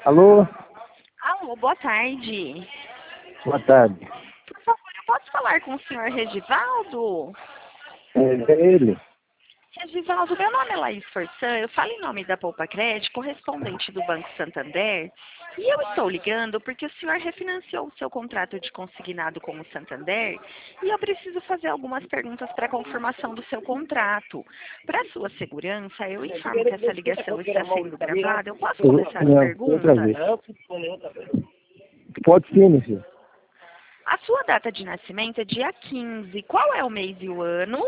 Alô? Alô, boa tarde. Boa tarde. Por favor, eu posso falar com o senhor Regivaldo? É ele? Regivaldo, meu nome é Laís Forçan, eu falo em nome da Poupa Crédito, correspondente do Banco Santander, e eu estou ligando porque o senhor refinanciou o seu contrato de consignado com o Santander e eu preciso fazer algumas perguntas para confirmação do seu contrato. Para sua segurança, eu informo que essa ligação está sendo gravada. Eu posso começar as Não, outra perguntas? vez. Pode sim, meu filho. A sua data de nascimento é dia 15. Qual é o mês e o ano?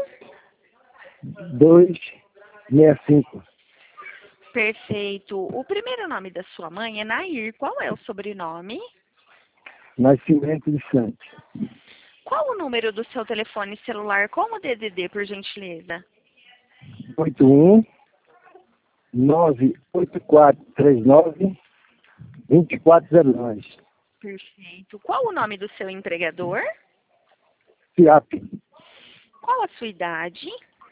265. Perfeito. O primeiro nome da sua mãe é Nair. Qual é o sobrenome? Nascimento de Santos. Qual o número do seu telefone celular como DDD, por gentileza? 81 98439 2402. Perfeito. Qual o nome do seu empregador? FIAP. Qual a sua idade?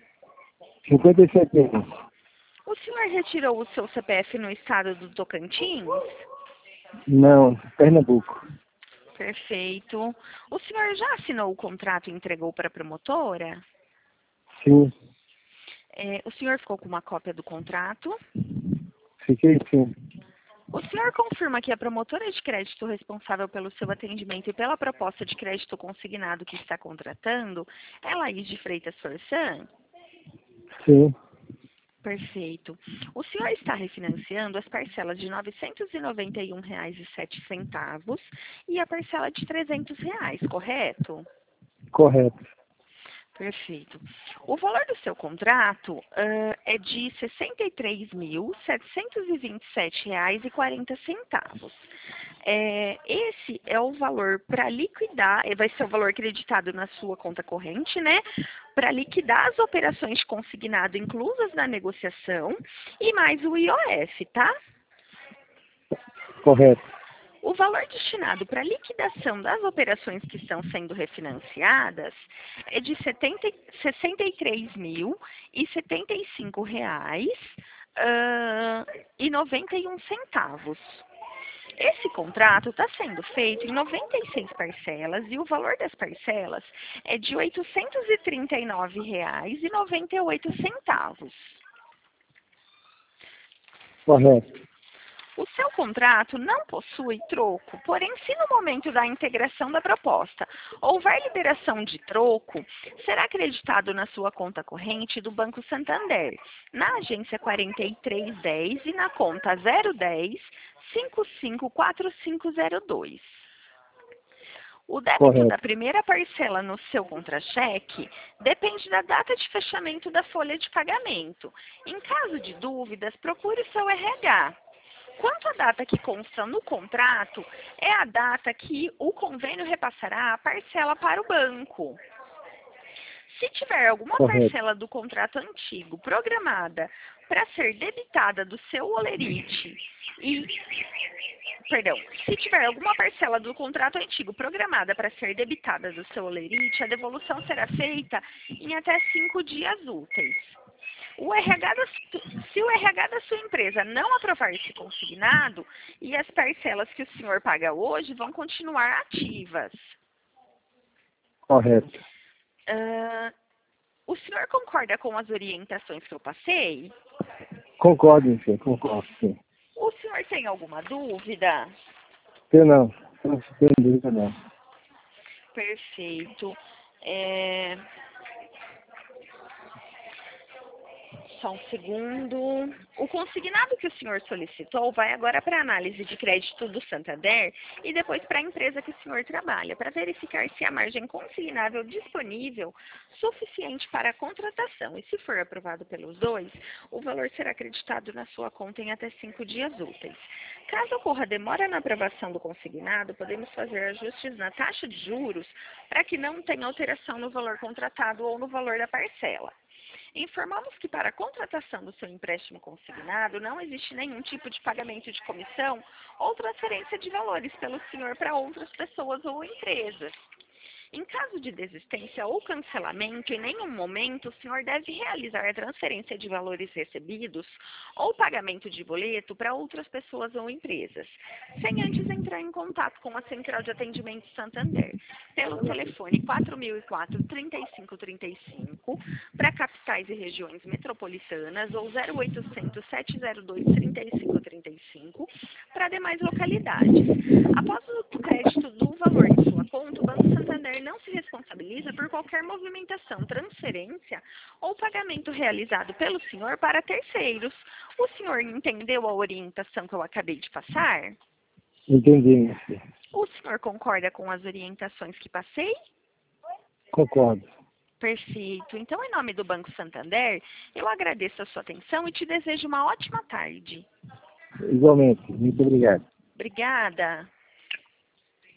57 anos. O senhor retirou o seu CPF no estado do Tocantins? Não, Pernambuco. Perfeito. O senhor já assinou o contrato e entregou para a promotora? Sim, O senhor ficou com uma cópia do contrato? fiquei sim. O senhor confirma que a promotora de crédito responsável pelo seu atendimento e pela proposta de crédito consignado que está contratando é Laís de Freitas Forçan? Sim, Perfeito. O senhor está refinanciando as parcelas de R$ 991,07 e a parcela de R$ 300, correto? correto. Perfeito. O valor do seu contrato é de R$ 63.727,40. Esse é o valor para liquidar, vai ser o valor acreditado na sua conta corrente, né? Para liquidar as operações de consignado inclusas na negociação e mais o IOF, tá? Correto. O valor destinado para a liquidação das operações que estão sendo refinanciadas é de R$ 63.075,91. Esse contrato está sendo feito em 96 parcelas e o valor das parcelas é de R$ 839,98. Correto. O seu contrato não possui troco, porém, se no momento da integração da proposta houver liberação de troco, será acreditado na sua conta corrente do Banco Santander, na agência 4310 e na conta 010 554502. O débito da Correto. primeira parcela no seu contra-cheque depende da data de fechamento da folha de pagamento. Em caso de dúvidas, procure o seu RH. Quanto à data que consta no contrato, é a data que o convênio repassará a parcela para o banco. Se tiver alguma Correto. parcela do contrato antigo programada para ser debitada do seu holerite se tiver alguma parcela do contrato antigo programada para ser debitada do seu holerite, a devolução será feita em até 5 dias úteis. Se o RH da sua empresa não aprovar esse consignado, e as parcelas que o senhor paga hoje vão continuar ativas. Correto. O senhor concorda com as orientações que eu passei? Concordo, meu filho. Concordo, sim. O senhor tem alguma dúvida? Eu não. Não tenho dúvida, não. Perfeito. Só um segundo. O consignado que o senhor solicitou vai agora para a análise de crédito do Santander e depois para a empresa que o senhor trabalha, para verificar se a margem consignável disponível suficiente para a contratação. E se for aprovado pelos dois, o valor será acreditado na sua conta em até 5 dias úteis. Caso ocorra demora na aprovação do consignado, podemos fazer ajustes na taxa de juros para que não tenha alteração no valor contratado ou no valor da parcela. Informamos que para a contratação do seu empréstimo consignado não existe nenhum tipo de pagamento de comissão ou transferência de valores pelo senhor para outras pessoas ou empresas. Em caso de desistência ou cancelamento, em nenhum momento o senhor deve realizar a transferência de valores recebidos ou pagamento de boleto para outras pessoas ou empresas, sem antes entrar em contato com a Central de Atendimento Santander, pelo telefone 4004-3535, para capitais e regiões metropolitanas, ou 0800 702 3535, para demais localidades. Após o crédito do valor em sua conta, o Banco Santander não se responsabiliza por qualquer movimentação, transferência ou pagamento realizado pelo senhor para terceiros. O senhor entendeu a orientação que eu acabei de passar? Entendi, minha filha. O senhor concorda com as orientações que passei? Concordo. Perfeito. Então, em nome do Banco Santander, eu agradeço a sua atenção e te desejo uma ótima tarde. Igualmente. Muito obrigado. Obrigada.